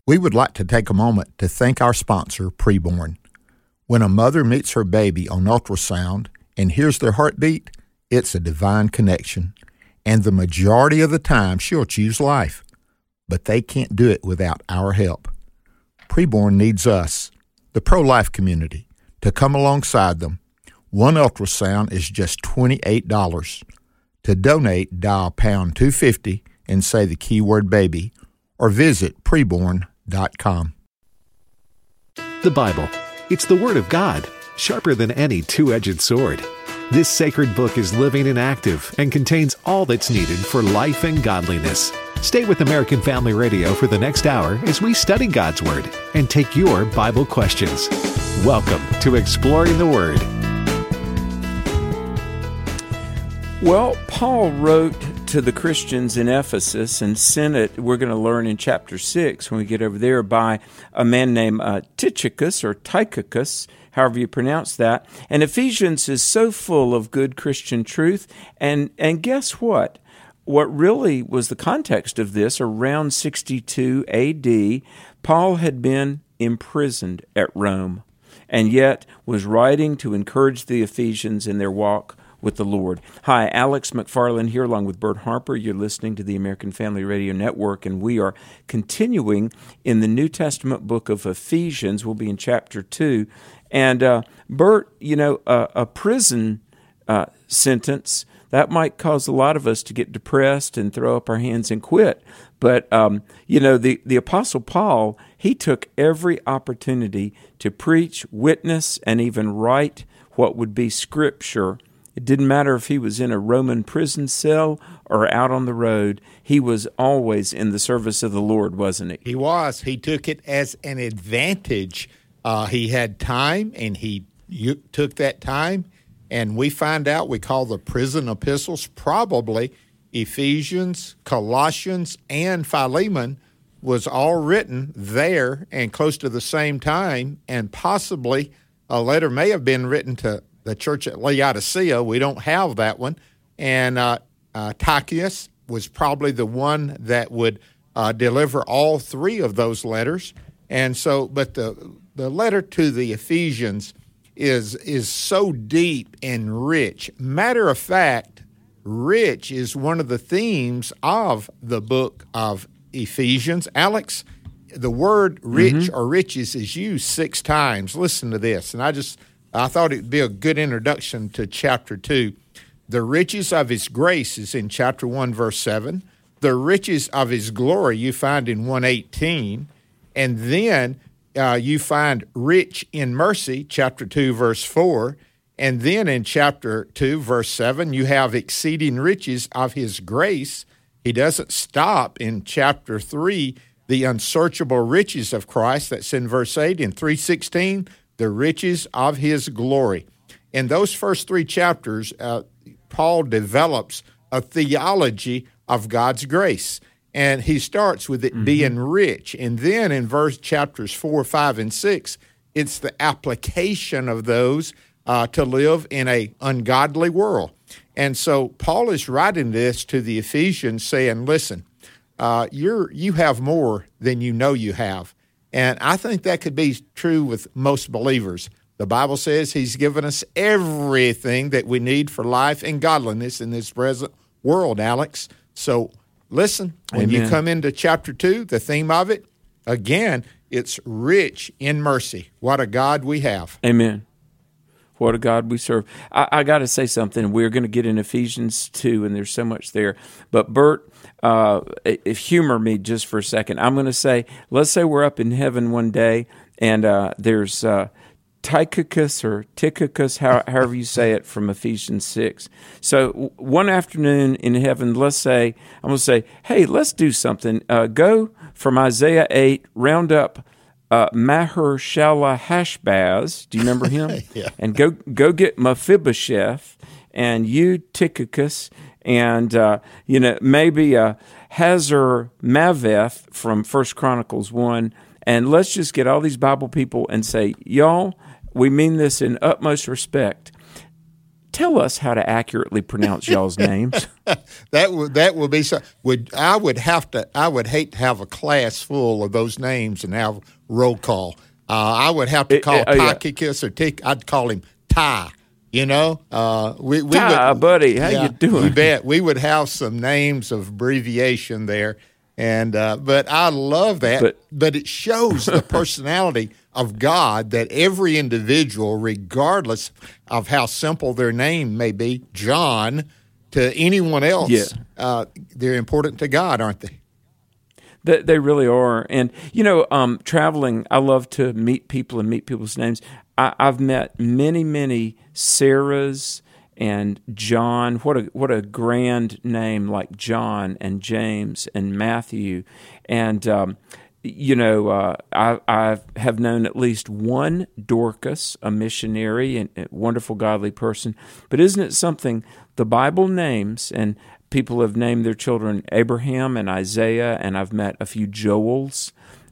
We would like to take a moment to thank our sponsor, Preborn. When a mother meets her baby on ultrasound and hears their heartbeat, it's a divine connection. And the majority of the time, she'll choose life. But they can't do it without our help. Preborn needs us, the pro-life community, to come alongside them. One ultrasound is just $28. To donate, dial pound 250 and say the keyword baby, or visit preborn.com. The Bible. It's the Word of God, sharper than any two-edged sword. This sacred book is living and active and contains all that's needed for life and godliness. Stay with American Family Radio for the next hour as we study God's Word and take your Bible questions. Welcome to Exploring the Word. Well, Paul wrote to the Christians in Ephesus and sent it, we're going to learn in chapter 6 when we get over there, by a man named Tychicus or Tychicus, however you pronounce that. And Ephesians is so full of good Christian truth. And guess what? What really was the context of this, around 62 A.D., Paul had been imprisoned at Rome and yet was writing to encourage the Ephesians in their walk with the Lord. Hi, Alex McFarland here along with Bert Harper. You're listening to the American Family Radio Network, and we are continuing in the New Testament book of Ephesians. We'll be in chapter 2. And Bert, a prison sentence, that might cause a lot of us to get depressed and throw up our hands and quit. But, the Apostle Paul, he took every opportunity to preach, witness, and even write what would be Scripture. It didn't matter if he was in a Roman prison cell or out on the road. He was always in the service of the Lord, wasn't he? He was. He took it as an advantage. He had time, and he took that time. And we find out, we call the prison epistles, probably Ephesians, Colossians, and Philemon was all written there and close to the same time. And possibly a letter may have been written to the church at Laodicea. We don't have that one. And Tychicus was probably the one that would deliver all three of those letters. And so, but the letter to the Ephesians is so deep and rich. Matter of fact, rich is one of the themes of the book of Ephesians. Alex, the word rich or riches is used 6 times. Listen to this. And I thought it would be a good introduction to chapter 2. The riches of his grace is in chapter 1, verse 7. The riches of his glory you find in 1:18. And then you find rich in mercy, chapter 2, verse 4. And then in chapter 2, verse 7, you have exceeding riches of his grace. He doesn't stop in chapter 3, the unsearchable riches of Christ. That's in verse 8. In 3:16, the riches of his glory. In those first 3 chapters, Paul develops a theology of God's grace. And he starts with it being rich. And then in chapters 4, 5, and 6, it's the application of those to live in an ungodly world. And so Paul is writing this to the Ephesians saying, listen, you have more than you know you have. And I think that could be true with most believers. The Bible says he's given us everything that we need for life and godliness in this present world, Alex. So listen, when you come into chapter 2, the theme of it, again, it's rich in mercy. What a God we have. Amen. What a God we serve. I got to say something. We're going to get in Ephesians 2, and there's so much there. But Bert, if humor me just for a second. I'm going to say, let's say we're up in heaven one day, and there's Tychicus or Tychicus, however you say it, from Ephesians 6. So one afternoon in heaven, let's say, I'm going to say, hey, let's do something. Go from Isaiah 8, round up Maher-shalal-hash-baz. Do you remember him? Yeah. And go get Mephibosheth and you, Tychicus, and maybe Hazar-Maveth from 1 Chronicles 1. And let's just get all these Bible people and say, y'all, we mean this in utmost respect. tell us how to accurately pronounce y'all's names. That would be so. I would hate to have a class full of those names and have roll call. I would have to call Tychicus or I'd call him Ty. Ty, buddy, how you doing? You bet. We would have some names of abbreviation there, and but I love that. But it shows the personality of God, that every individual, regardless of how simple their name may be, John, to anyone else, they're important to God, aren't they? They really are. And, traveling, I love to meet people and meet people's names. I've met many, many Sarahs and John. What a grand name, like John and James and Matthew. And, I have known at least one Dorcas, a missionary and a wonderful, godly person. But isn't it something the Bible names, and people have named their children Abraham and Isaiah, and I've met a few Joels.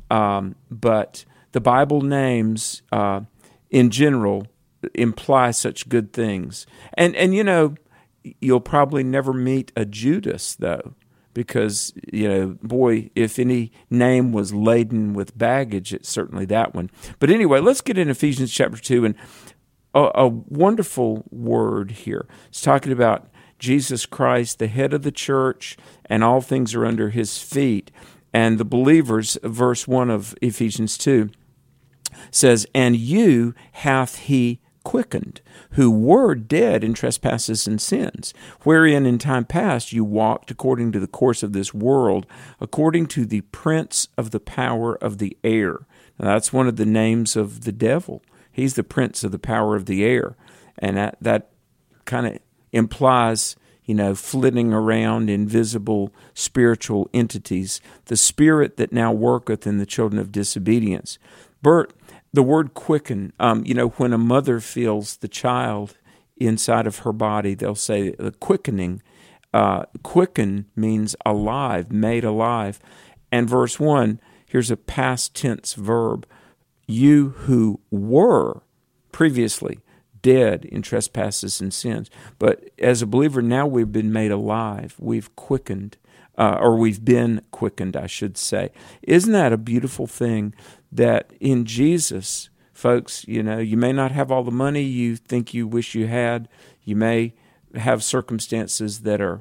But the Bible names, in general, imply such good things. And you'll probably never meet a Judas, though, because, boy, if any name was laden with baggage, it's certainly that one. But anyway, let's get in Ephesians chapter 2, and a wonderful word here. It's talking about Jesus Christ, the head of the church, and all things are under his feet. And the believers, verse 1 of Ephesians 2, says, "And you hath he quickened, who were dead in trespasses and sins, wherein in time past you walked according to the course of this world, according to the prince of the power of the air." Now, that's one of the names of the devil. He's the prince of the power of the air. And that kind of implies, flitting around invisible spiritual entities, the spirit that now worketh in the children of disobedience. Bert, the word quicken, when a mother feels the child inside of her body, they'll say the quickening. Quicken means alive, made alive. And verse 1, here's a past tense verb. You who were previously dead in trespasses and sins. But as a believer, now we've been made alive. We've quickened, or we've been quickened, I should say. Isn't that a beautiful thing? That in Jesus, folks, you may not have all the money you think you wish you had. You may have circumstances that are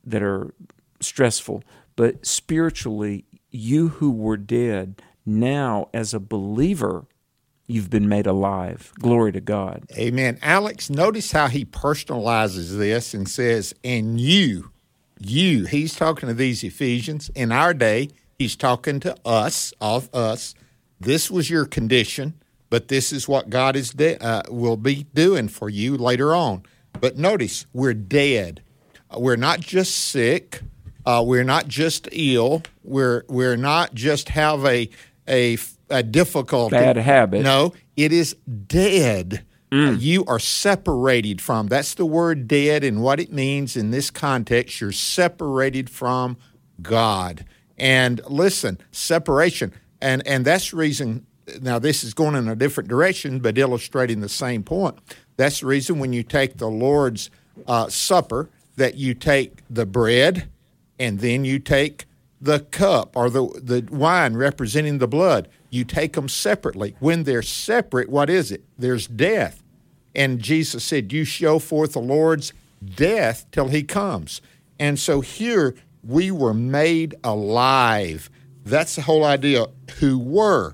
stressful. But spiritually, you who were dead, now as a believer, you've been made alive. Glory to God. Amen. Alex, notice how he personalizes this and says, and you, he's talking to these Ephesians. In our day, he's talking to us, of us. This was your condition, but this is what God will be doing for you later on. But notice, we're dead. We're not just sick. We're not just ill. We're not just have a difficulty. Bad habit. No, it is dead. You are separated from. That's the word dead, and what it means in this context, you're separated from God. And listen, separation. And that's the reason, now this is going in a different direction, but illustrating the same point. That's the reason when you take the Lord's Supper, that you take the bread and then you take the cup or the wine representing the blood. You take them separately. When they're separate, what is it? There's death. And Jesus said, you show forth the Lord's death till he comes. And so here we were made alive. That's the whole idea. Who were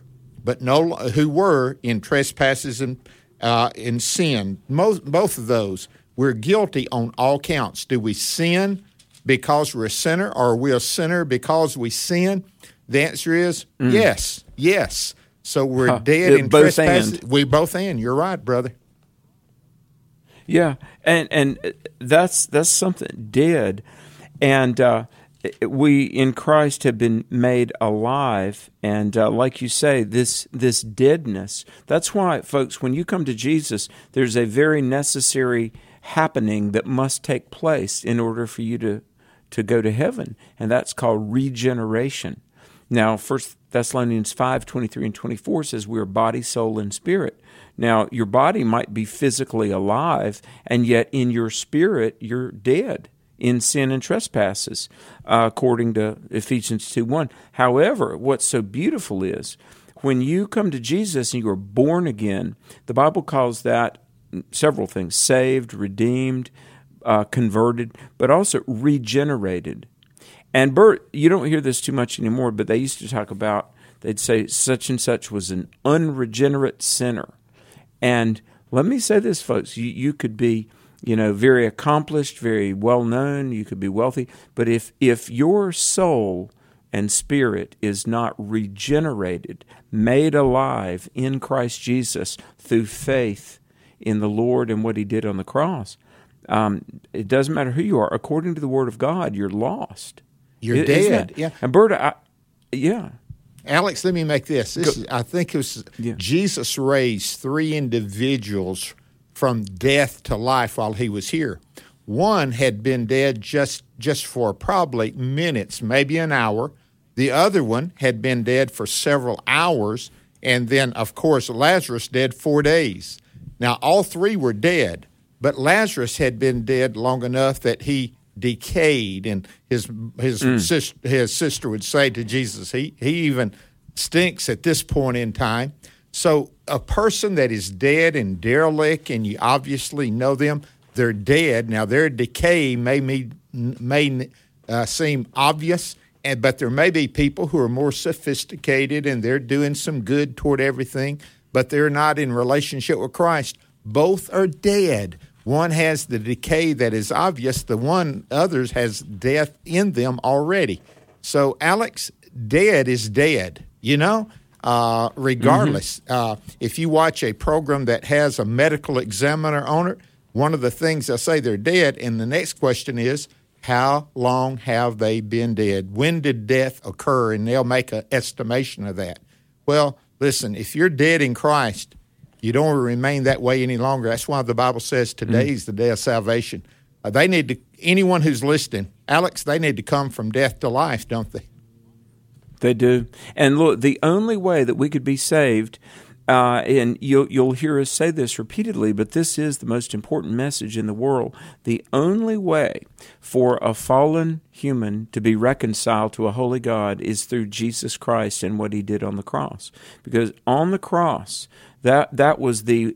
in trespasses and in sin. Both of those. We're guilty on all counts. Do we sin because we're a sinner, or are we a sinner because we sin? The answer is yes. So we're dead in trespasses. We both and. You're right, brother. Yeah, and that's something dead, and we in Christ have been made alive, and like you say, this deadness. That's why, folks, when you come to Jesus, there's a very necessary happening that must take place in order for you to go to heaven, and that's called regeneration. Now, 1 Thessalonians 5:23 and 24 says we are body, soul, and spirit. Now, your body might be physically alive, and yet in your spirit, you're dead in sin and trespasses, according to Ephesians 2:1. However, what's so beautiful is when you come to Jesus and you are born again, the Bible calls that several things: saved, redeemed, converted, but also regenerated. And Bert, you don't hear this too much anymore, but they used to talk about, they'd say such and such was an unregenerate sinner. And let me say this, folks, you could be, very accomplished, very well-known, you could be wealthy, but if your soul and spirit is not regenerated, made alive in Christ Jesus through faith in the Lord and what He did on the cross, it doesn't matter who you are. According to the Word of God, you're lost. You're dead. Yeah. And Berta, yeah. Alex, let me make this. I think it was Jesus raised 3 individuals from death to life while He was here. One had been dead just for probably minutes, maybe an hour. The other one had been dead for several hours. And then, of course, Lazarus dead 4 days. Now, all 3 were dead, but Lazarus had been dead long enough that he decayed, and his sister would say to Jesus, he even stinks at this point in time. So a person that is dead and derelict, and you obviously know them, they're dead. Now their decay may seem obvious, but there may be people who are more sophisticated and they're doing some good toward everything, but they're not in relationship with Christ. Both are dead. One has the decay that is obvious. The others has death in them already. So, Alex, dead is dead, regardless. If you watch a program that has a medical examiner on it, one of the things they'll say they're dead, and the next question is, how long have they been dead? When did death occur? And they'll make an estimation of that. Well, listen, if you're dead in Christ, you don't remain that way any longer. That's why the Bible says today's the day of salvation. Anyone who's listening, Alex, they need to come from death to life, don't they? They do. And look, the only way that we could be saved, and you'll hear us say this repeatedly, but this is the most important message in the world. The only way for a fallen human to be reconciled to a holy God is through Jesus Christ and what He did on the cross. Because on the cross, that was the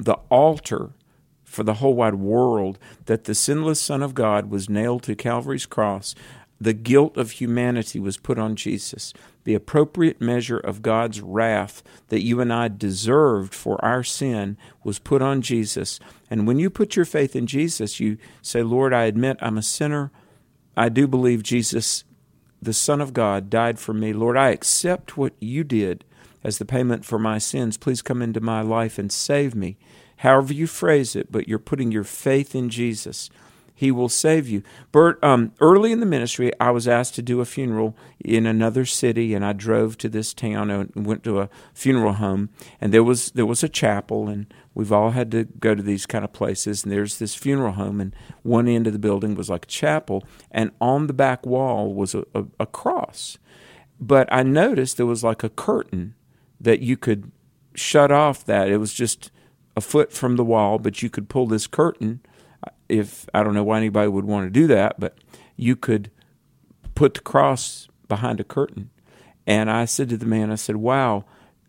altar for the whole wide world, that the sinless Son of God was nailed to Calvary's cross. The guilt of humanity was put on Jesus. The appropriate measure of God's wrath that you and I deserved for our sin was put on Jesus. And when you put your faith in Jesus, you say, Lord, I admit I'm a sinner. I do believe Jesus, the Son of God, died for me. Lord, I accept what you did as the payment for my sins. Please come into my life and save me. However you phrase it, but you're putting your faith in Jesus. He will save you. Bert, early in the ministry, I was asked to do a funeral in another city, and I drove to this town and went to a funeral home, and there was a chapel, and we've all had to go to these kind of places, and there's this funeral home, and one end of the building was like a chapel, and on the back wall was a cross. But I noticed there was like a curtain that you could shut off that. It was just a foot from the wall, but you could pull this curtain. If I don't know why anybody would want to do that, but you could put the cross behind a curtain. And I said to the man, I said, wow,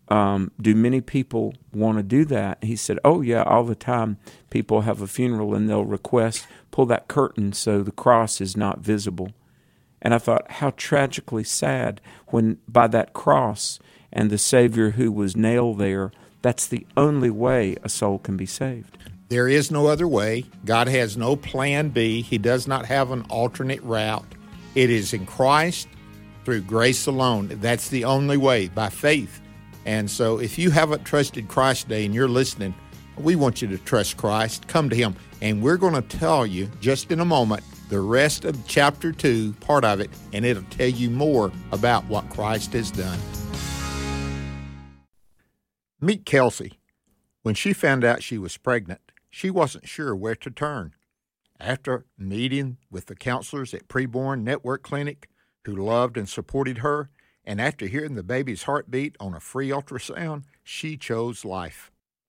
do many people want to do that? He said, oh, yeah, all the time people have a funeral and they'll request, pull that curtain so the cross is not visible. And I thought, how tragically sad when by that cross and the Savior who was nailed there, that's the only way a soul can be saved. There is no other way. God has no plan B. He does not have an alternate route. It is in Christ through grace alone. That's the only way, by faith. And so if you haven't trusted Christ today and you're listening, we want you to trust Christ. Come to Him. And we're going to tell you just in a moment the rest of chapter 2, part of it, and it'll tell you more about what Christ has done. Meet Kelsey. When she found out she was pregnant, she wasn't sure where to turn. After meeting with the counselors at Preborn Network Clinic, who loved and supported her, And after hearing the baby's heartbeat on a free ultrasound, she chose life.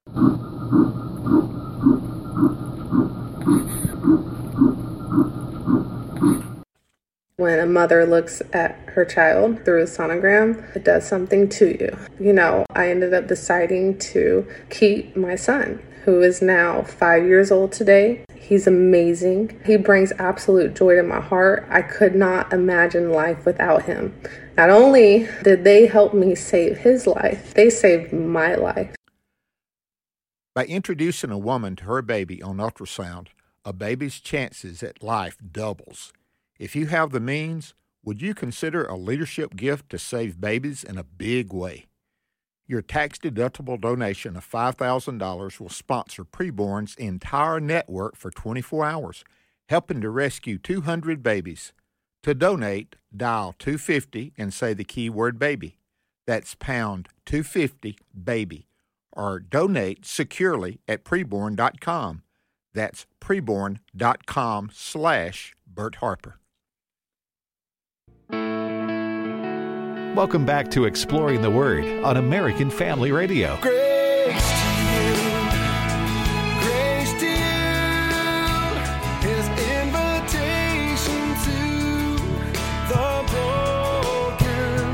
When a mother looks at her child through a sonogram, it does something to you. You know, I ended up deciding to keep my son, who is now 5 years old today. He's amazing. He brings absolute joy to my heart. I could not imagine life without him. Not only did they help me save his life, they saved my life. By introducing a woman to her baby on ultrasound, a baby's chances at life doubles. If you have the means, would you consider a leadership gift to save babies in a big way? Your tax-deductible donation of $5,000 will sponsor Preborn's entire network for 24 hours, helping to rescue 200 babies. To donate, dial 250 and say the keyword baby. That's pound 250 baby. Or donate securely at preborn.com. That's preborn.com/Bert Harper. Welcome back to Exploring the Word on American Family Radio. Grace to you, His invitation to the broken.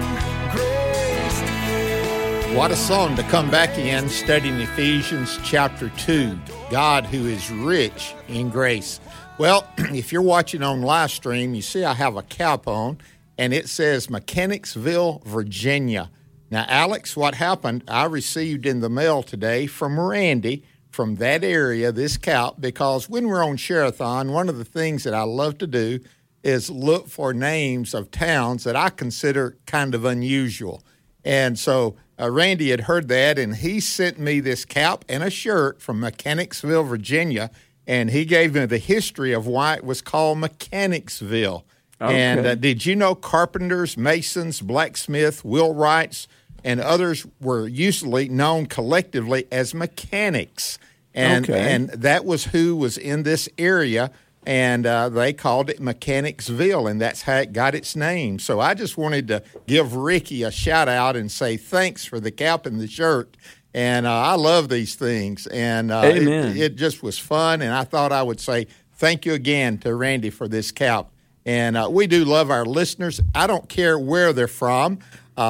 Grace to you. What a song to come back in, studying Ephesians chapter 2, God who is rich in grace. Well, if you're watching on live stream, you see I have a cap on, and it says Mechanicsville, Virginia. Now, Alex, what happened, I received in the mail today from Randy from that area this cap, because when we're on Share-a-thon, one of the things that I love to do is look for names of towns that I consider kind of unusual. And so Randy had heard that, and he sent me this cap and a shirt from Mechanicsville, Virginia, and he gave me the history of why it was called Mechanicsville. Okay. And did you know carpenters, masons, blacksmiths, wheelwrights, and others were usually known collectively as mechanics? And that was who was in this area, and they called it Mechanicsville, and that's how it got its name. So I just wanted to give Ricky a shout-out and say thanks for the cap and the shirt. And I love these things, and it just was fun, and I thought I would say thank you again to Randy for this cap. And we do love our listeners. I don't care where they're from.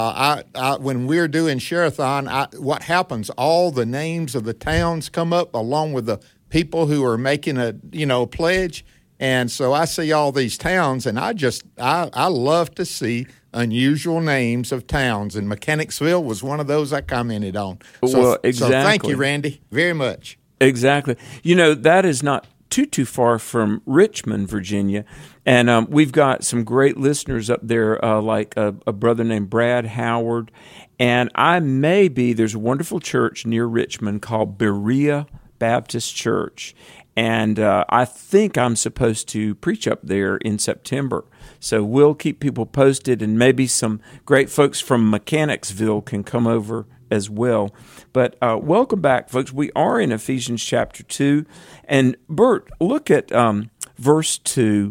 When we're doing Share-a-thon, what happens, all the names of the towns come up along with the people who are making a pledge. And so I see all these towns, and I love to see unusual names of towns. And Mechanicsville was one of those I commented on. So thank you, Randy, very much. Exactly. That is not too far from Richmond, Virginia. And we've got some great listeners up there, like a brother named Brad Howard. And there's a wonderful church near Richmond called Berea Baptist Church. And I think I'm supposed to preach up there in September. So we'll keep people posted, and maybe some great folks from Mechanicsville can come over as well. But welcome back, folks. We are in Ephesians chapter 2. And Bert, look at verse 2.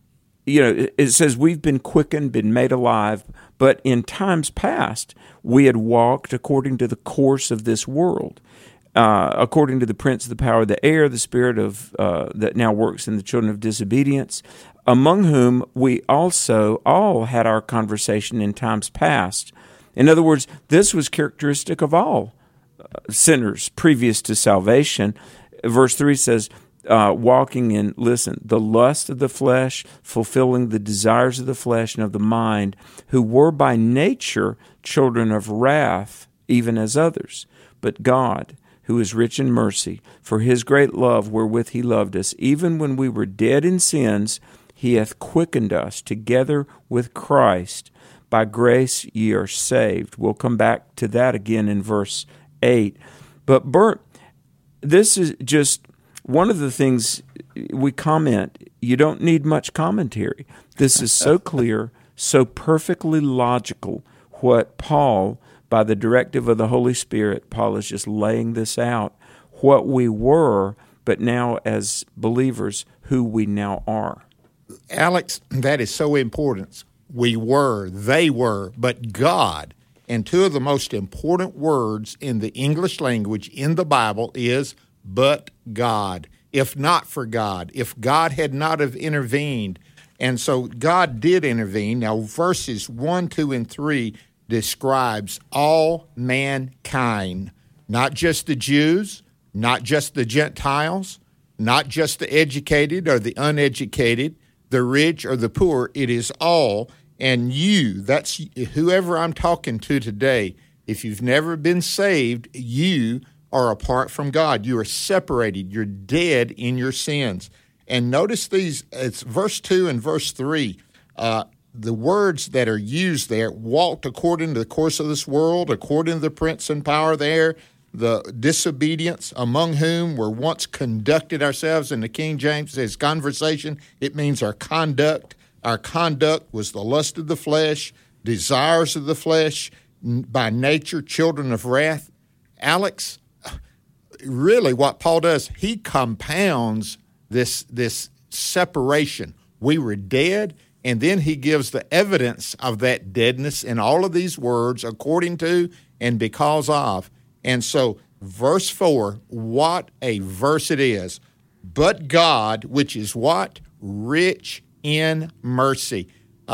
It says, we've been quickened, been made alive, but in times past we had walked according to the course of this world, according to the prince of the power of the air, the spirit of that now works in the children of disobedience, among whom we also all had our conversation in times past. In other words, this was characteristic of all sinners previous to salvation. Verse 3 says, walking in, the lust of the flesh, fulfilling the desires of the flesh and of the mind, who were by nature children of wrath, even as others. But God, who is rich in mercy, for his great love wherewith he loved us, even when we were dead in sins, he hath quickened us together with Christ. By grace ye are saved. We'll come back to that again in verse 8. But Bert, this is just one of the things we comment. You don't need much commentary. This is so clear, so perfectly logical what Paul, by the directive of the Holy Spirit, Paul is just laying this out, what we were, but now as believers, who we now are. Alex, that is so important. we were, they were, but God. And two of the most important words in the English language in the Bible is but God. If not for God, if God had not have intervened. And so God did intervene. Now, verses 1, 2, and 3 describes all mankind, not just the Jews, not just the Gentiles, not just the educated or the uneducated, the rich or the poor. It is all. And you, that's whoever I'm talking to today, if you've never been saved, you are apart from God. You are separated. You're dead in your sins. And notice these, it's verse 2 and verse 3. The words that are used there, walked according to the course of this world, according to the prince and power of the air, the disobedience, among whom were once conducted ourselves. In the King James says conversation. It means our conduct. Our conduct was the lust of the flesh, desires of the flesh, by nature, children of wrath. Alex, really what Paul does, he compounds this separation. We were dead, and then he gives the evidence of that deadness in all of these words, according to and because of. And so verse 4, what a verse it is. But God, which is what? Rich in mercy.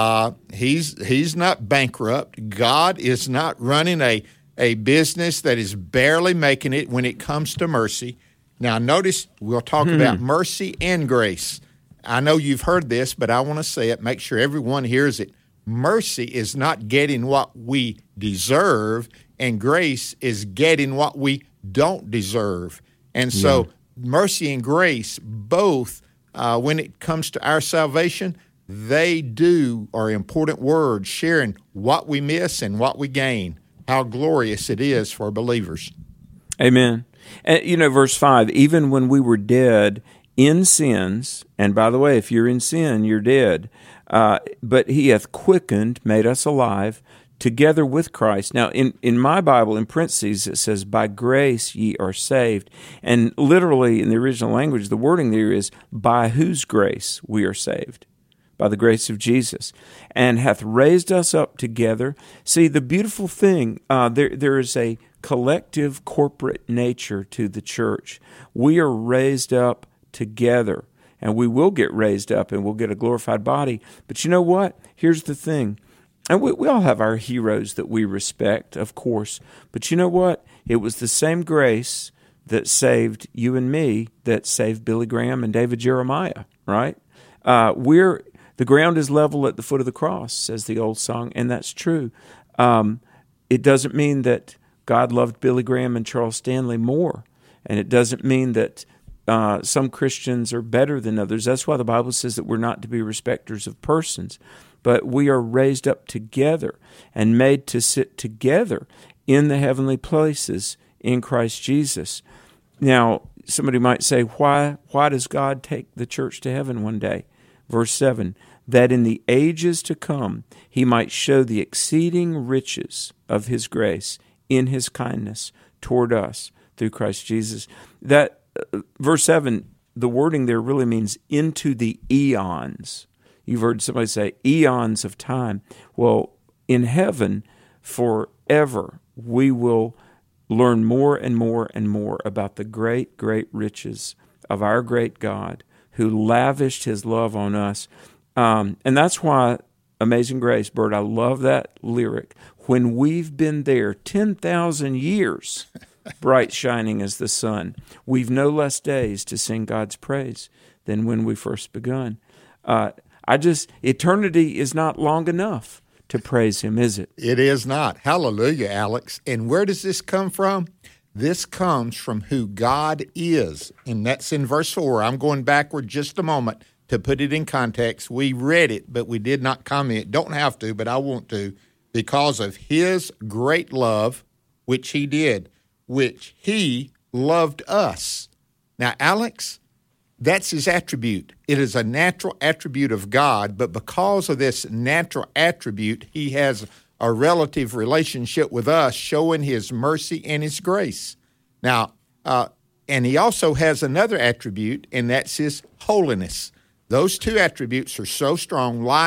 He's not bankrupt. God is not running a business that is barely making it when it comes to mercy. Now, notice we'll talk about mercy and grace. I know you've heard this, but I want to say it, make sure everyone hears it. Mercy is not getting what we deserve, and grace is getting what we don't deserve. And so mercy and grace, both, when it comes to our salvation, they are important words, sharing what we miss and what we gain. How glorious it is for believers. Amen. And, verse 5, even when we were dead in sins, and by the way, if you're in sin, you're dead, but he hath quickened, made us alive, together with Christ. Now, in my Bible, in parentheses, it says, by grace ye are saved. And literally, in the original language, the wording there is, by whose grace we are saved. By the grace of Jesus, and hath raised us up together. See, the beautiful thing, there is a collective corporate nature to the church. We are raised up together, and we will get raised up, and we'll get a glorified body. But you know what? Here's the thing. And we all have our heroes that we respect, of course. But you know what? It was the same grace that saved you and me that saved Billy Graham and David Jeremiah, right? The ground is level at the foot of the cross, says the old song, and that's true. It doesn't mean that God loved Billy Graham and Charles Stanley more, and it doesn't mean that some Christians are better than others. That's why the Bible says that we're not to be respecters of persons, but we are raised up together and made to sit together in the heavenly places in Christ Jesus. Now, somebody might say, why does God take the church to heaven one day? Verse 7, that in the ages to come he might show the exceeding riches of his grace in his kindness toward us through Christ Jesus. That verse 7, the wording there really means into the eons. You've heard somebody say eons of time. Well, in heaven, forever, we will learn more and more and more about the great, great riches of our great God, who lavished his love on us. And that's why Amazing Grace, Bert, I love that lyric. When we've been there 10,000 years, bright shining as the sun, we've no less days to sing God's praise than when we first begun. Eternity is not long enough to praise him, is it? It is not. Hallelujah, Alex. And where does this come from? This comes from who God is, and that's in verse 4. I'm going backward just a moment to put it in context. We read it, but we did not comment. Don't have to, but I want to, because of his great love, which he did, which he loved us. Now, Alex, that's his attribute. It is a natural attribute of God, but because of this natural attribute, he has a relative relationship with us, showing his mercy and his grace. Now, and he also has another attribute, and that's his holiness. Those two attributes are so strong, life,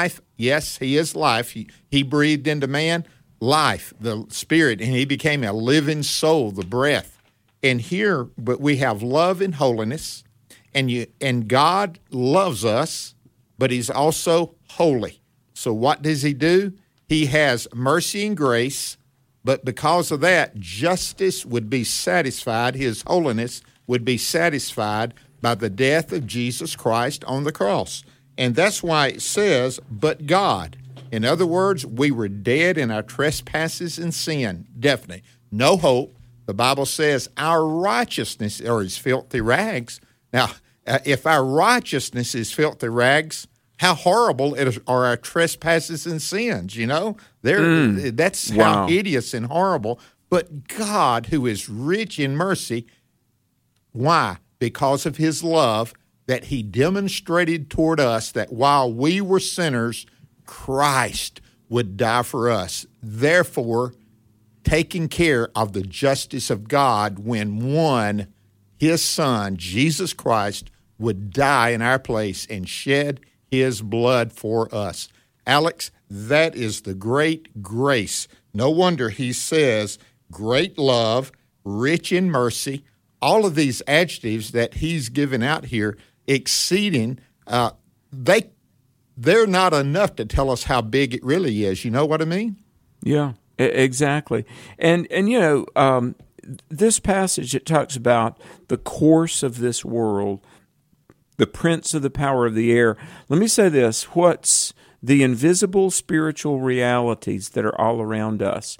Yes, he is life. He breathed into man life, the spirit, and he became a living soul, the breath. And here, but we have love and holiness, and God loves us, but he's also holy. So what does he do? He has mercy and grace, but because of that, justice would be satisfied, his holiness would be satisfied by the death of Jesus Christ on the cross. And that's why it says, but God. In other words, we were dead in our trespasses and sin, definitely. No hope. The Bible says our righteousness are as filthy rags. Now, if our righteousness is filthy rags, how horrible are our trespasses and sins, you know? That's how hideous and horrible. But God, who is rich in mercy, why? Because of his love that he demonstrated toward us, that while we were sinners, Christ would die for us. Therefore, taking care of the justice of God when one, his Son, Jesus Christ, would die in our place and shed his blood for us. Alex, that is the great grace. No wonder he says great love, rich in mercy, all of these adjectives that he's given out here, exceeding, they're not enough to tell us how big it really is. You know what I mean? Yeah, exactly. And you know, this passage, it talks about the course of this world, the prince of the power of the air. Let me say this, what's the invisible spiritual realities that are all around us?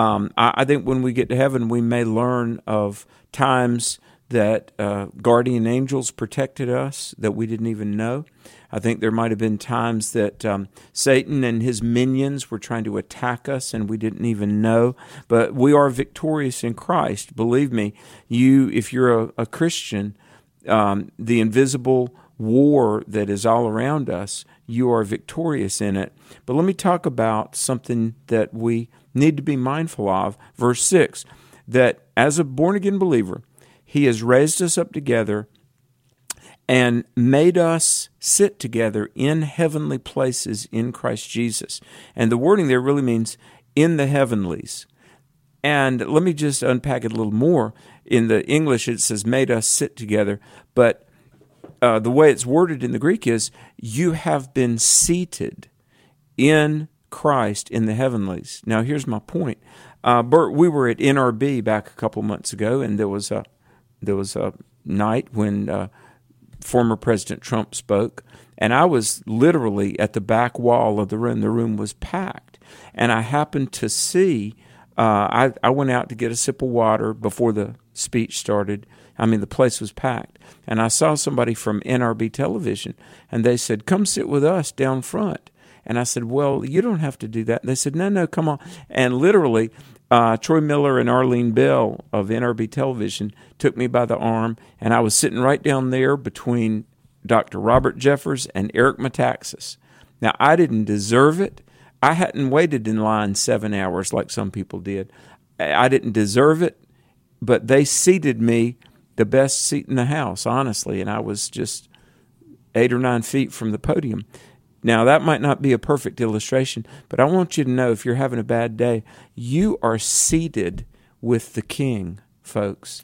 I think when we get to heaven, we may learn of times that guardian angels protected us that we didn't even know. I think there might have been times that Satan and his minions were trying to attack us and we didn't even know. But we are victorious in Christ. Believe me, if you're a Christian, the invisible war that is all around us, you are victorious in it. But let me talk about something that we need to be mindful of. Verse 6, that as a born-again believer, he has raised us up together and made us sit together in heavenly places in Christ Jesus. And the wording there really means in the heavenlies. And let me just unpack it a little more. In the English, it says made us sit together, but the way it's worded in the Greek is you have been seated in Christ in the heavenlies. Now, here's my point. Bert, we were at NRB back a couple months ago, and there was a night when former President Trump spoke, and I was literally at the back wall of the room. The room was packed, and I happened to see, I went out to get a sip of water before the speech started. I mean, the place was packed, and I saw somebody from NRB television, and they said, come sit with us down front. And I said, well, you don't have to do that. And they said, no, come on. And literally, Troy Miller and Arlene Bell of NRB Television took me by the arm, and I was sitting right down there between Dr. Robert Jeffers and Eric Metaxas. Now, I didn't deserve it. I hadn't waited in line 7 hours like some people did. I didn't deserve it, but they seated me the best seat in the house, honestly, and I was just 8 or 9 feet from the podium. Now, that might not be a perfect illustration, but I want you to know if you're having a bad day, you are seated with the King, folks.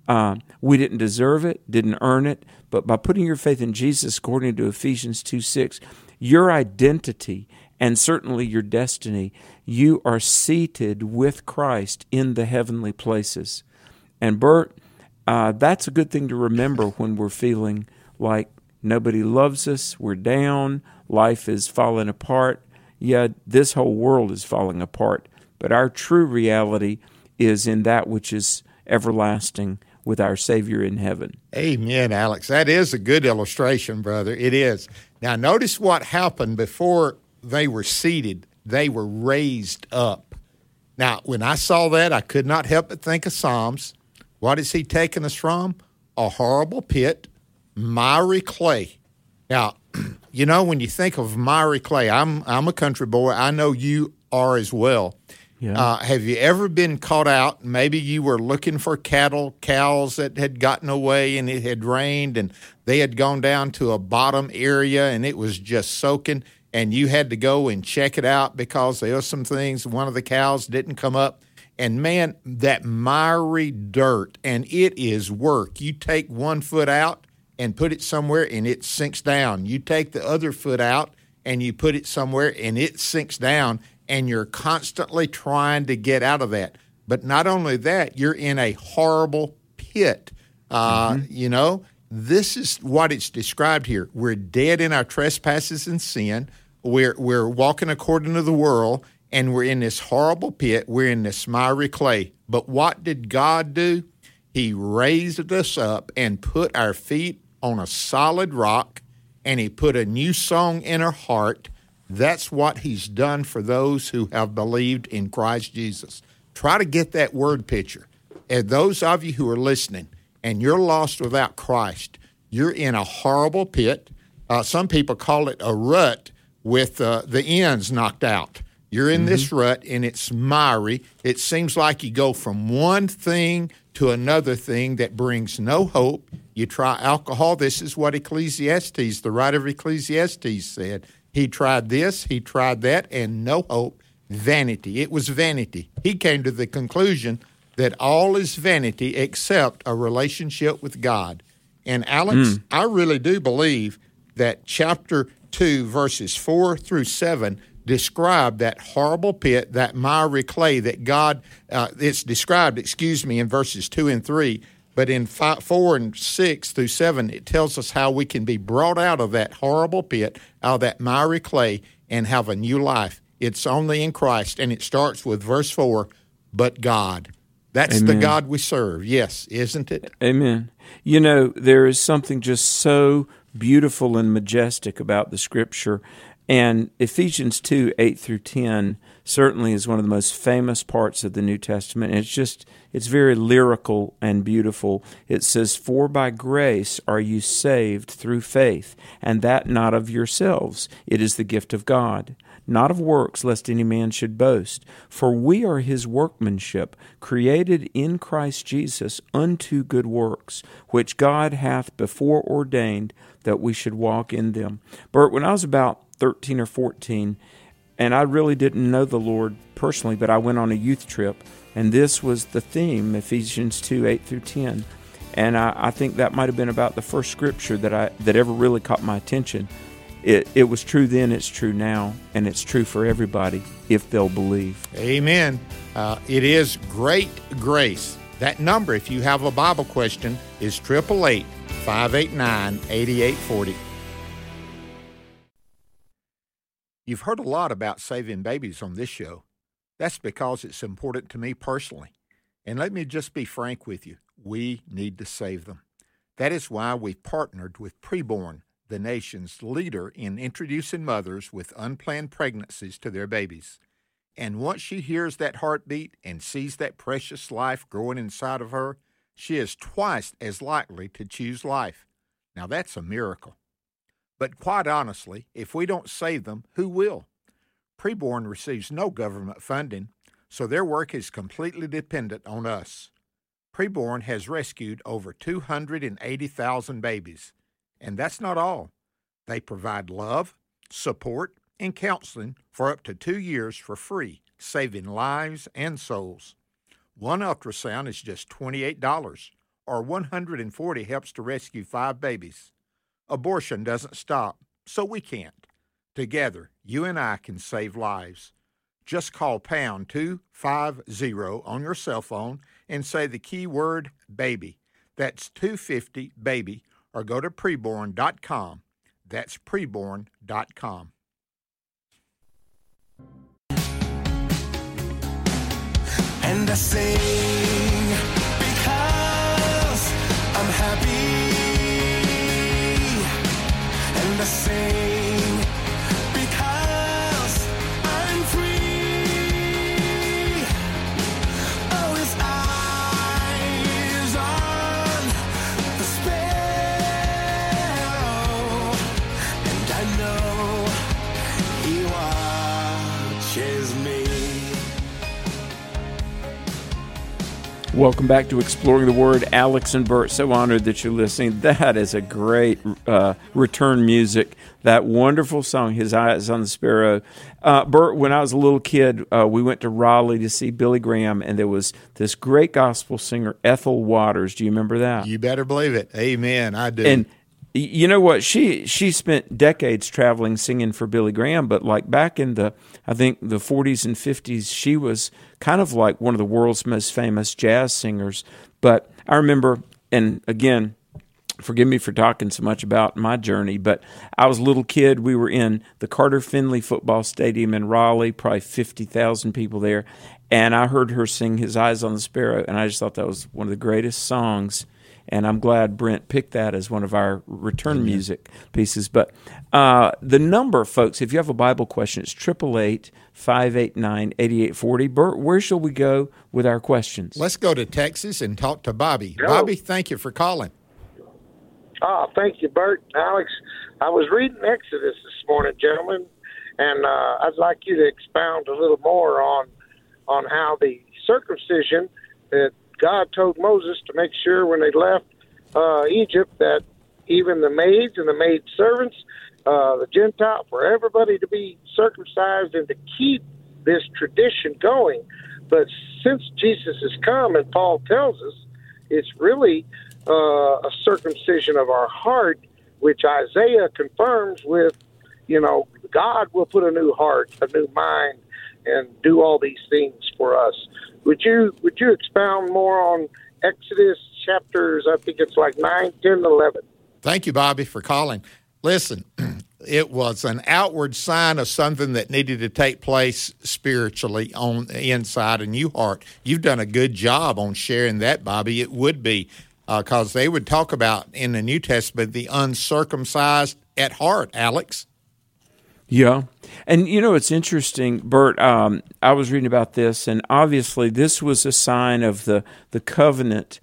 We didn't deserve it, didn't earn it, but by putting your faith in Jesus, according to Ephesians 2:6, your identity and certainly your destiny, you are seated with Christ in the heavenly places. And Bert, that's a good thing to remember when we're feeling like nobody loves us, we're down, life is falling apart. Yeah, this whole world is falling apart. But our true reality is in that which is everlasting with our Savior in heaven. Amen, Alex. That is a good illustration, brother. It is. Now, notice what happened before they were seated. They were raised up. Now, when I saw that, I could not help but think of Psalms. What is he taking us from? A horrible pit, miry clay. Now, you know, when you think of miry clay, I'm a country boy. I know you are as well. Yeah. Have you ever been caught out? Maybe you were looking for cows that had gotten away and it had rained and they had gone down to a bottom area and it was just soaking. and you had to go and check it out because there were some things, one of the cows didn't come up. And man, that miry dirt, and it is work. You take one foot out and put it somewhere and it sinks down. You take the other foot out and you put it somewhere and it sinks down, and you're constantly trying to get out of that. But not only that, you're in a horrible pit. You know, this is what it's described here. We're dead in our trespasses and sin. We're walking according to the world, and we're in this horrible pit. We're in this miry clay. But what did God do? He raised us up and put our feet on a solid rock, and he put a new song in our heart. That's what he's done for those who have believed in Christ Jesus. Try to get that word picture. And those of you who are listening, and you're lost without Christ, you're in a horrible pit. Some people call it a rut with the ends knocked out. You're in this rut, and it's miry. It seems like you go from one thing to another thing that brings no hope. You try alcohol. This is what Ecclesiastes, the writer of Ecclesiastes, said. He tried this, he tried that, and no hope. Vanity. It was vanity. He came to the conclusion that all is vanity except a relationship with God. And Alex, I really do believe that chapter 2, verses 4 through 7 describe that horrible pit, that miry clay that God, it's described, in verses 2 and 3. But in 4 and 6 through 7, it tells us how we can be brought out of that horrible pit, out of that miry clay, and have a new life. It's only in Christ, and it starts with verse 4, but God. That's the God we serve. Yes, isn't it? Amen. You know, there is something just so beautiful and majestic about the Scripture. And Ephesians 2, 8 through 10 certainly is one of the most famous parts of the New Testament. And it's very lyrical and beautiful. It says, "For by grace are you saved through faith, and that not of yourselves. It is the gift of God, not of works, lest any man should boast. For we are his workmanship, created in Christ Jesus unto good works, which God hath before ordained that we should walk in them." Bert, when I was about 13 or 14, and I really didn't know the Lord personally, but I went on a youth trip, and this was the theme, Ephesians 2, 8 through 10. And I think that might have been about the first scripture that ever really caught my attention. It was true then, it's true now, and it's true for everybody if they'll believe. Amen. It is great grace. That number, if you have a Bible question, is 888-589-8840. You've heard a lot about saving babies on this show. That's because it's important to me personally. And let me just be frank with you. We need to save them. That is why we've partnered with Preborn, the nation's leader in introducing mothers with unplanned pregnancies to their babies. And once she hears that heartbeat and sees that precious life growing inside of her, she is twice as likely to choose life. Now that's a miracle. But quite honestly, if we don't save them, who will? Preborn receives no government funding, so their work is completely dependent on us. Preborn has rescued over 280,000 babies. And that's not all. They provide love, support, and counseling for up to 2 years for free, saving lives and souls. One ultrasound is just $28, or $140 helps to rescue 5 babies. Abortion doesn't stop, so we can't. Together, you and I can save lives. Just call pound 250 on your cell phone and say the keyword baby. That's 250-BABY, or go to preborn.com. That's preborn.com. And I sing because I'm happy. And I sing because I'm free. Oh, his eyes on the sparrow, and I know he watches me. Welcome back to Exploring the Word. Alex and Bert, so honored that you're listening. That is a great return music. That wonderful song, His Eyes on the Sparrow. Bert, when I was a little kid, we went to Raleigh to see Billy Graham, and there was this great gospel singer, Ethel Waters. Do you remember that? You better believe it. Amen. I do. And you know what? She spent decades traveling singing for Billy Graham, but like back in I think the 40s and 50s, she was kind of like one of the world's most famous jazz singers. But I remember, and again, forgive me for talking so much about my journey, but I was a little kid. We were in the Carter Finley Football Stadium in Raleigh, probably 50,000 people there, and I heard her sing His Eyes on the Sparrow, and I just thought that was one of the greatest songs, and I'm glad Brent picked that as one of our return music pieces. But the number, folks, if you have a Bible question, it's 888-589-8840. Bert, where shall we go with our questions? Let's go to Texas and talk to Bobby. Go. Bobby, thank you for calling. Thank you, Bert. Alex, I was reading Exodus this morning, gentlemen, and I'd like you to expound a little more on how the circumcision that God told Moses to make sure when they left Egypt that even the maids and the maid servants, the Gentile, for everybody to be circumcised and to keep this tradition going. But since Jesus has come, and Paul tells us, it's really a circumcision of our heart, which Isaiah confirms with, God will put a new heart, a new mind, and do all these things for us. Would you expound more on Exodus chapters, I think it's like 9, 10, 11? Thank you, Bobby, for calling. Listen, it was an outward sign of something that needed to take place spiritually on the inside and your heart. You've done a good job on sharing that, Bobby. It would be because they would talk about in the New Testament the uncircumcised at heart, Alex. Yeah. And, it's interesting, Bert, I was reading about this, and obviously this was a sign of the covenant.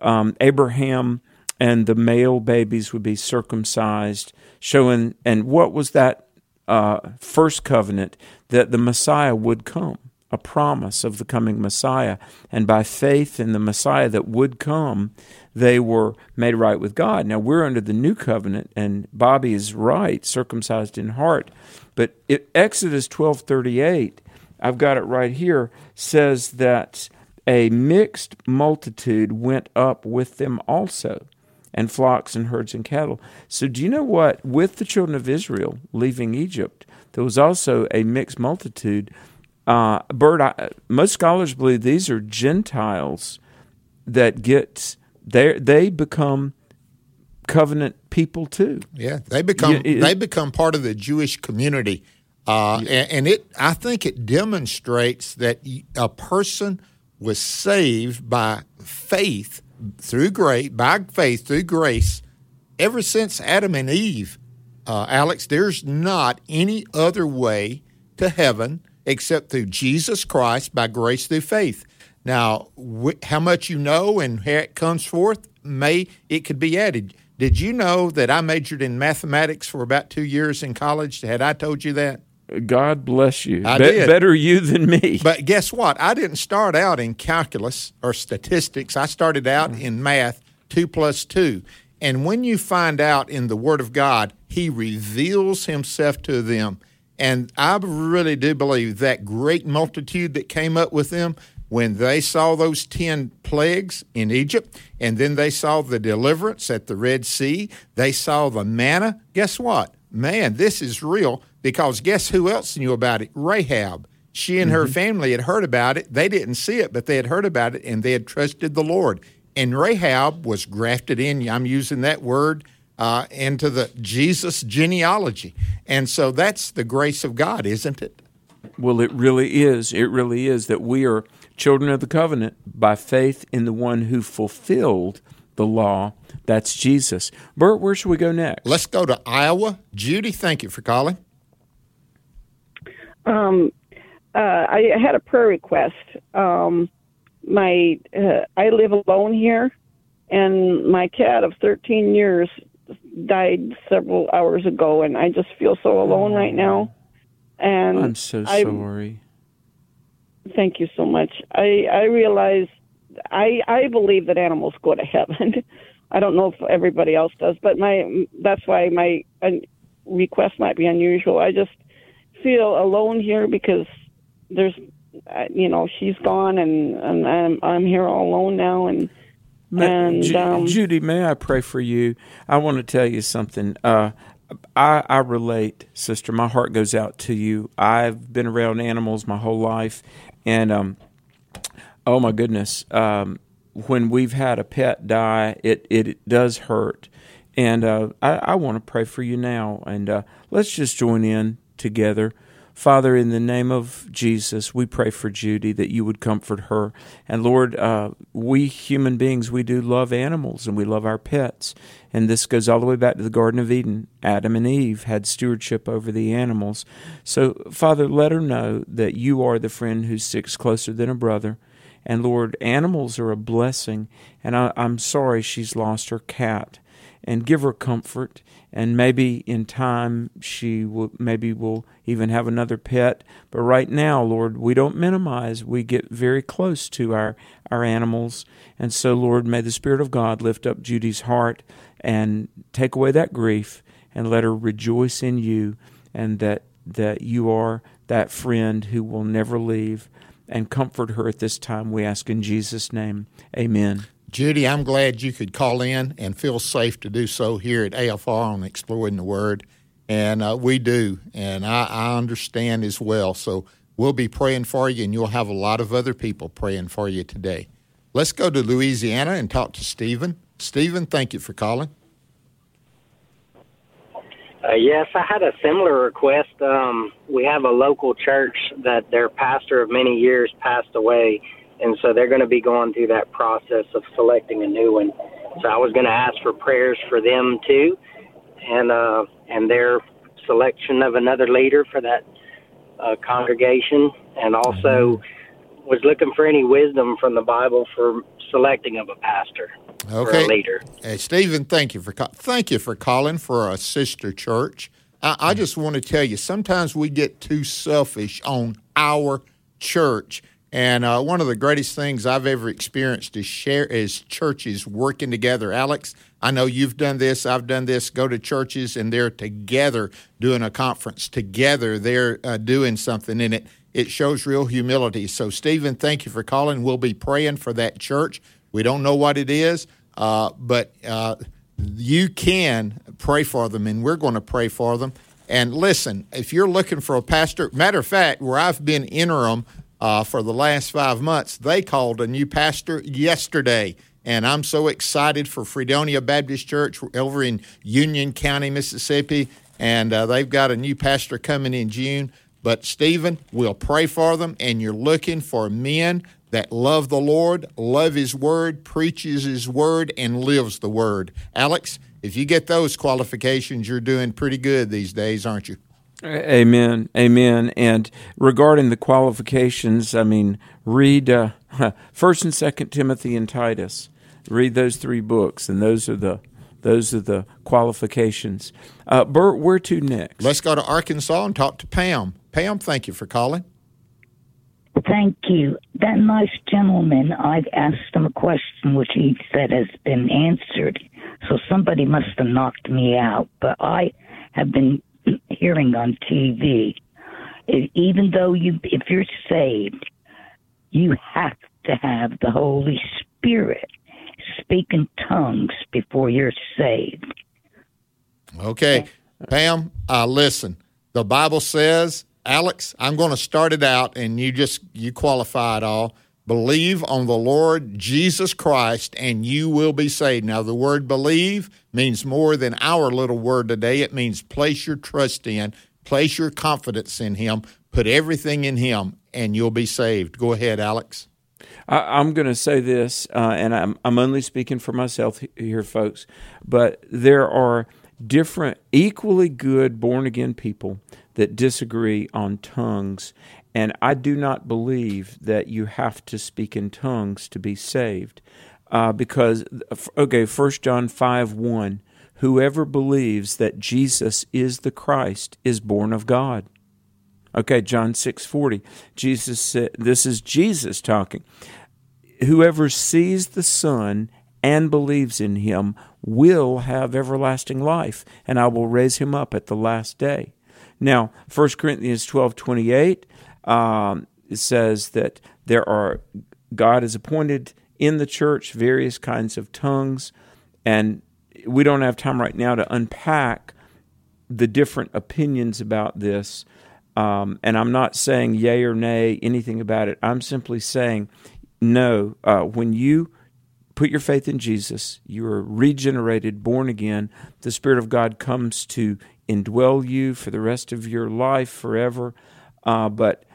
Abraham and the male babies would be circumcised, showing, and what was that first covenant? That the Messiah would come, a promise of the coming Messiah. And by faith in the Messiah that would come, they were made right with God. Now, we're under the new covenant, and Bobby is right, circumcised in heart. But Exodus 12:38, I've got it right here, says that a mixed multitude went up with them also, and flocks and herds and cattle. So do you know what? With the children of Israel leaving Egypt, there was also a mixed multitude. Bert, most scholars believe these are Gentiles that they become covenant people too. Yeah, they become part of the Jewish community, and I think it demonstrates that a person was saved by faith through grace, ever since Adam and Eve. Alex, there's not any other way to heaven except through Jesus Christ by grace through faith. Now, how much you know and how it comes forth, it could be added. Did you know that I majored in mathematics for about 2 years in college? Had I told you that? God bless you. I did. Better you than me. But guess what? I didn't start out in calculus or statistics. I started out in math, 2 plus 2. And when you find out in the Word of God, He reveals Himself to them. And I really do believe that great multitude that came up with them, when they saw those 10 plagues in Egypt, and then they saw the deliverance at the Red Sea, they saw the manna, guess what? Man, this is real, because guess who else knew about it? Rahab. She and her family had heard about it. They didn't see it, but they had heard about it, and they had trusted the Lord. And Rahab was grafted in, I'm using that word, into the Jesus genealogy. And so that's the grace of God, isn't it? Well, it really is. It really is that we are children of the covenant by faith in the one who fulfilled the law. That's Jesus. Bert, where should we go next? Let's go to Iowa. Judy, thank you for calling. I had a prayer request. I live alone here, and my cat of 13 years died several hours ago, and I just feel so alone right now. And I'm so sorry. Thank you so much. I realize I believe that animals go to heaven. I don't know if everybody else does, but that's why request might be unusual. I just feel alone here because there's, she's gone and I'm here all alone now. Judy, may I pray for you? I want to tell you something. I relate, sister. My heart goes out to you. I've been around animals my whole life, and oh my goodness, when we've had a pet die, it does hurt. And I want to pray for you now, and let's just join in together. Father, in the name of Jesus, we pray for Judy that you would comfort her. And Lord, we human beings, we do love animals and we love our pets. And this goes all the way back to the Garden of Eden. Adam and Eve had stewardship over the animals. So, Father, let her know that you are the friend who sticks closer than a brother. And Lord, animals are a blessing. And I'm sorry she's lost her cat. And give her comfort, and maybe in time she will even have another pet. But right now, Lord, we don't minimize. We get very close to our animals. And so, Lord, may the Spirit of God lift up Judy's heart and take away that grief and let her rejoice in you, and that you are that friend who will never leave. And comfort her at this time, we ask in Jesus' name. Amen. Judy, I'm glad you could call in and feel safe to do so here at AFR on Exploring the Word. And we do, and I understand as well. So we'll be praying for you, and you'll have a lot of other people praying for you today. Let's go to Louisiana and talk to Stephen. Stephen, thank you for calling. Yes, I had a similar request. We have a local church that their pastor of many years passed away, and so they're going to be going through that process of selecting a new one. So I was going to ask for prayers for them too, and their selection of another leader for that congregation, and also was looking for any wisdom from the Bible for selecting of a pastor or a leader. Hey, Stephen, thank you for calling for a sister church. I just want to tell you, sometimes we get too selfish on our church. And one of the greatest things I've ever experienced is churches working together. Alex, I know you've done this, I've done this. Go to churches and they're together doing a conference. Together they're doing something in it. It shows real humility. So, Stephen, thank you for calling. We'll be praying for that church. We don't know what it is, but you can pray for them, and we're going to pray for them. And listen, if you're looking for a pastor, matter of fact, where I've been interim for the last 5 months, they called a new pastor yesterday. And I'm so excited for Fredonia Baptist Church over in Union County, Mississippi. And they've got a new pastor coming in June. But, Stephen, we'll pray for them. And you're looking for men that love the Lord, love His Word, preaches His Word, and lives the Word. Alex, if you get those qualifications, you're doing pretty good these days, aren't you? Amen. Amen. And regarding the qualifications, I mean, read 1st and 2nd Timothy and Titus. Read those 3 books, and those are the qualifications. Bert, where to next? Let's go to Arkansas and talk to Pam. Pam, thank you for calling. Thank you. That nice gentleman, I've asked him a question which he said has been answered, so somebody must have knocked me out. But I have been hearing on TV, even though if you're saved, you have to have the Holy Spirit speak in tongues before you're saved. Okay. Pam, listen, the Bible says, Alex, I'm going to start it out, and you qualify it all. Believe on the Lord Jesus Christ, and you will be saved. Now, the word believe means more than our little word today. It means place your trust in, place your confidence in Him, put everything in Him, and you'll be saved. Go ahead, Alex. I'm going to say this, and I'm only speaking for myself here, folks, but there are different, equally good born-again people that disagree on tongues, and I do not believe that you have to speak in tongues to be saved, because, 1 John 5:1, whoever believes that Jesus is the Christ is born of God. Okay, John 6:40, Jesus said, this is Jesus talking, whoever sees the Son and believes in him will have everlasting life, and I will raise him up at the last day. Now, 1 Corinthians 12:28 it says that God has appointed in the church various kinds of tongues, and we don't have time right now to unpack the different opinions about this, and I'm not saying yay or nay, anything about it. I'm simply saying, no, when you put your faith in Jesus, you are regenerated, born again, the Spirit of God comes to indwell you for the rest of your life, forever, but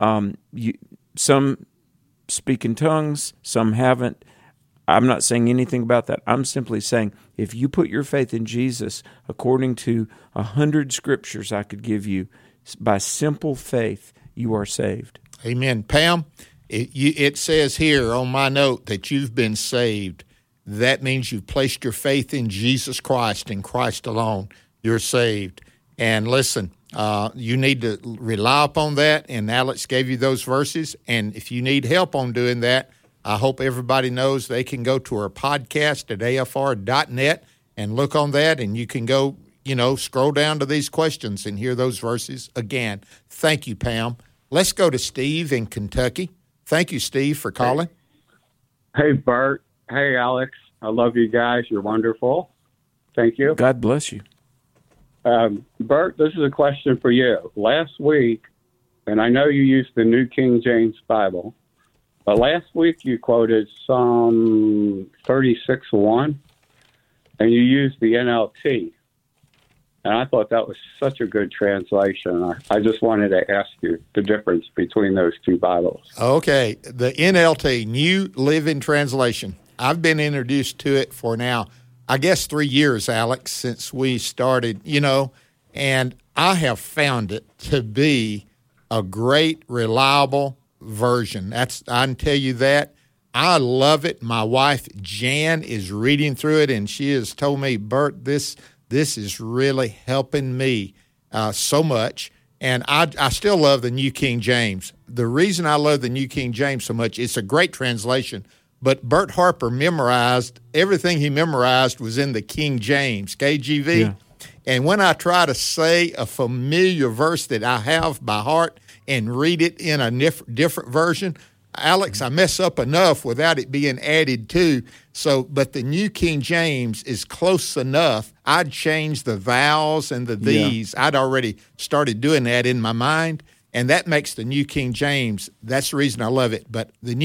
some speak in tongues, some haven't. I'm not saying anything about that. I'm simply saying if you put your faith in Jesus, according to 100 scriptures I could give you, by simple faith, you are saved. Amen. Pam, it says here on my note that you've been saved. That means you've placed your faith in Jesus Christ and Christ alone. You're saved. And listen, you need to rely upon that, and Alex gave you those verses. And if you need help on doing that, I hope everybody knows they can go to our podcast at afr.net and look on that, and you can go, scroll down to these questions and hear those verses again. Thank you, Pam. Let's go to Steve in Kentucky. Thank you, Steve, for calling. Hey, Bert. Hey, Alex. I love you guys. You're wonderful. Thank you. God bless you. Bert, this is a question for you. Last week, and I know you used the New King James Bible, but last week you quoted Psalm 36:1, and you used the NLT. And I thought that was such a good translation. I just wanted to ask you the difference between those two Bibles. Okay, the NLT, New Living Translation. I've been introduced to it for now, I guess 3 years, Alex, since we started, and I have found it to be a great, reliable version. I can tell you that. I love it. My wife, Jan, is reading through it, and she has told me, Bert, this is really helping me so much. And I still love the New King James. The reason I love the New King James so much, it's a great translation. But Bert Harper memorized, everything he memorized was in the King James, KJV. Yeah. And when I try to say a familiar verse that I have by heart and read it in a different version, Alex, I mess up enough without it being added to. But the New King James is close enough. I'd change the vowels and the these. Yeah. I'd already started doing that in my mind, and that makes the New King James. That's the reason I love it. But the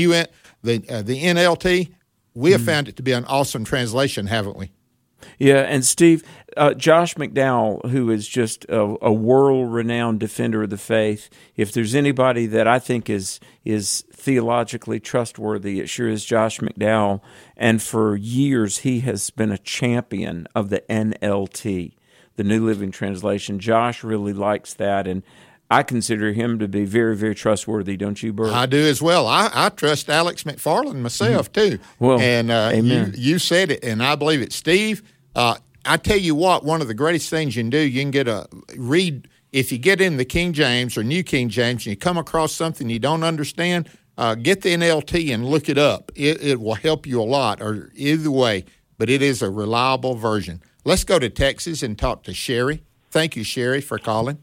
NLT, we have found it to be an awesome translation, haven't we? Yeah, and Steve, Josh McDowell, who is just a world-renowned defender of the faith, if there's anybody that I think is theologically trustworthy, it sure is Josh McDowell. And for years, he has been a champion of the NLT, the New Living Translation. Josh really likes that, and I consider him to be very, very trustworthy, don't you, Bert? I do as well. I trust Alex McFarland myself, too. Well, and amen. You said it, and I believe it. Steve, I tell you what, one of the greatest things you can do, you can get read, if you get in the King James or New King James and you come across something you don't understand, get the NLT and look it up. It will help you a lot, or either way, but it is a reliable version. Let's go to Texas and talk to Sherry. Thank you, Sherry, for calling.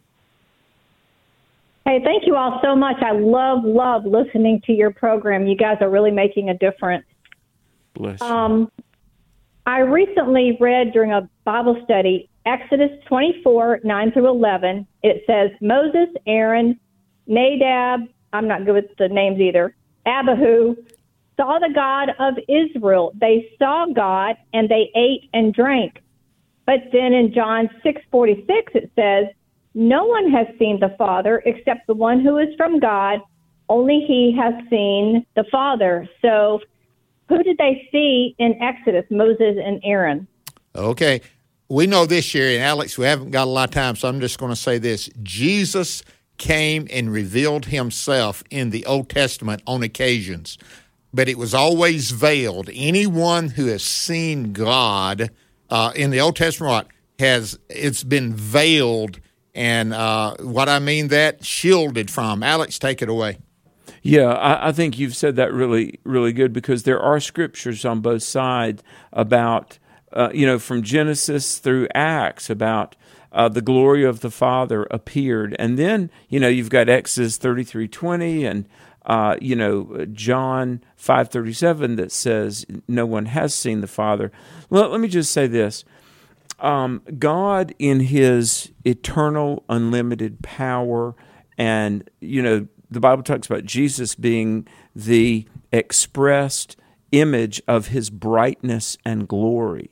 Hey, thank you all so much. I love listening to your program. You guys are really making a difference. Bless you. I recently read during a Bible study, Exodus 24, 9 through 11. It says, Moses, Aaron, Nadab, I'm not good with the names either, Abihu, saw the God of Israel. They saw God, and they ate and drank. But then in John 6:46, it says, no one has seen the Father except the one who is from God. Only he has seen the Father. So who did they see in Exodus, Moses and Aaron? Okay. We know this, Sherry, and Alex, we haven't got a lot of time, so I'm just going to say this. Jesus came and revealed himself in the Old Testament on occasions, but it was always veiled. Anyone who has seen God in the Old Testament it's been veiled. And what I mean that, shielded from. Alex, take it away. Yeah, I think you've said that really, really good, because there are scriptures on both sides about, from Genesis through Acts, about the glory of the Father appeared. And then, you've got Exodus 33:20 and, John 5:37 that says no one has seen the Father. Well, let me just say this. God, in his eternal, unlimited power, and, the Bible talks about Jesus being the expressed image of his brightness and glory.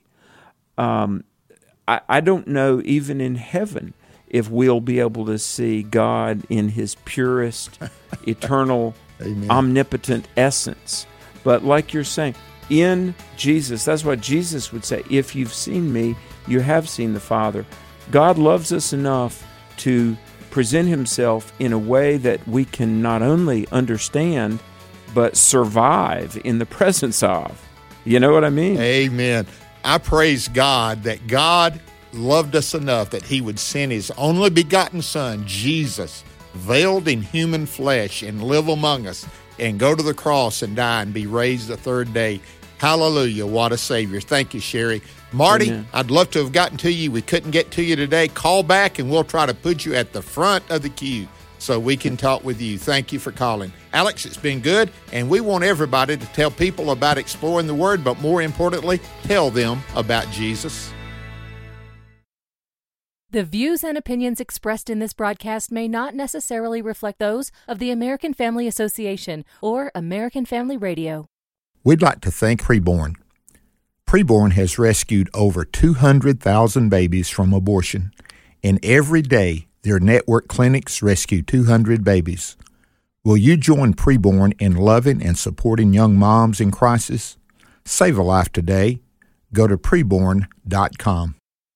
I don't know, even in heaven, if we'll be able to see God in his purest, eternal, omnipotent essence. But like you're saying, in Jesus, that's what Jesus would say, if you've seen me, you have seen the Father. God loves us enough to present himself in a way that we can not only understand, but survive in the presence of. You know what I mean? Amen. I praise God that God loved us enough that he would send his only begotten Son, Jesus, veiled in human flesh, and live among us, and go to the cross and die and be raised the third day. Hallelujah. What a Savior. Thank you, Sherry. Marty, Amen. I'd love to have gotten to you. We couldn't get to you today. Call back and we'll try to put you at the front of the queue so we can talk with you. Thank you for calling. Alex, it's been good, and we want everybody to tell people about exploring the Word, but more importantly, tell them about Jesus. The views and opinions expressed in this broadcast may not necessarily reflect those of the American Family Association or American Family Radio. We'd like to thank Preborn. Preborn has rescued over 200,000 babies from abortion, and every day their network clinics rescue 200 babies. Will you join Preborn in loving and supporting young moms in crisis? Save a life today. Go to preborn.com.